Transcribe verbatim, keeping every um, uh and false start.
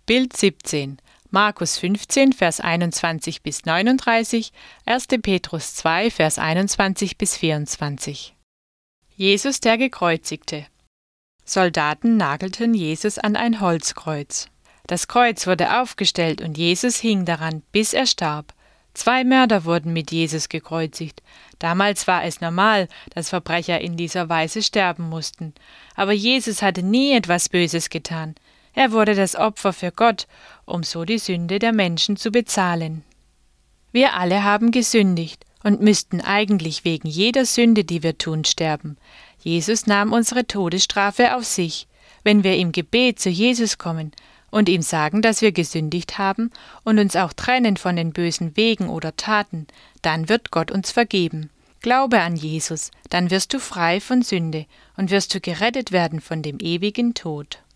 Bild siebzehn, Markus fünfzehn, Vers einundzwanzig bis neununddreißig, erster Petrus zwei, Vers einundzwanzig bis vierundzwanzig. Jesus der Gekreuzigte. Soldaten nagelten Jesus an ein Holzkreuz. Das Kreuz wurde aufgestellt und Jesus hing daran, bis er starb. Zwei Mörder wurden mit Jesus gekreuzigt. Damals war es normal, dass Verbrecher in dieser Weise sterben mussten. Aber Jesus hatte nie etwas Böses getan. Er wurde das Opfer für Gott, um so die Sünde der Menschen zu bezahlen. Wir alle haben gesündigt und müssten eigentlich wegen jeder Sünde, die wir tun, sterben. Jesus nahm unsere Todesstrafe auf sich. Wenn wir im Gebet zu Jesus kommen und ihm sagen, dass wir gesündigt haben und uns auch trennen von den bösen Wegen oder Taten, dann wird Gott uns vergeben. Glaube an Jesus, dann wirst du frei von Sünde und wirst du gerettet werden von dem ewigen Tod.